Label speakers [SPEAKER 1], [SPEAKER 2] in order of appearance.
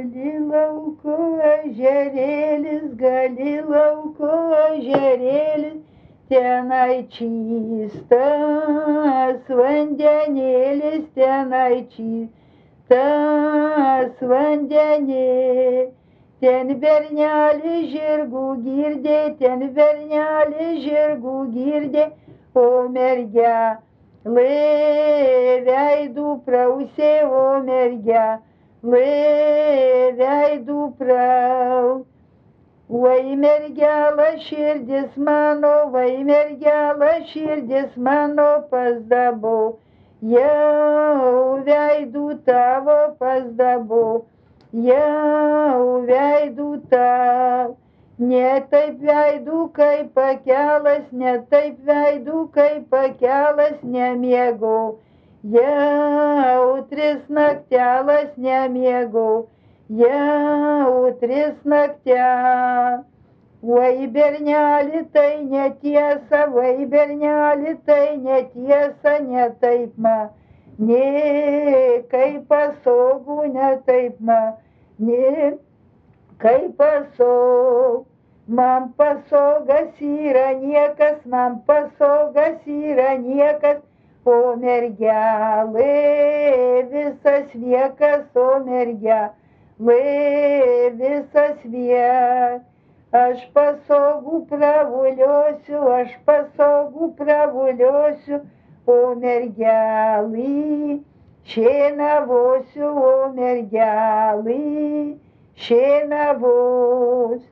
[SPEAKER 1] gali lauko ežerėlis, tenai čystas vandenėlis, tenai čystas vandenėlis. Ten bernelis žirgų girdė, ten bernelis žirgų girdė, o mergelė veidų prausė, o mergelė veidų prausė. Vai mergela širdis mano, vai mergela širdis mano, pasdabau, jau veidų tavo pasdabau, jau veidų tavo. Ne taip veidų kaip pakelas, ne taip veidų kaip pakelas nemiegau, jau 3 naktelas nemiegau, jau 3 naktelas. Vai berneli tai netiesa, vai berneli tai netiesa, ne taip man, ne kaip pasogų, ne taip man, ne kaip pasogų. Man pasogas yra niekas, man pasogas yra niekas, o mergelė visas viekas, o mergelė visas viekas. Aš pasogų pravuliosiu, aš pasogų pravuliosiu, o mergelį šienavosiu, o mergelį šienavosiu.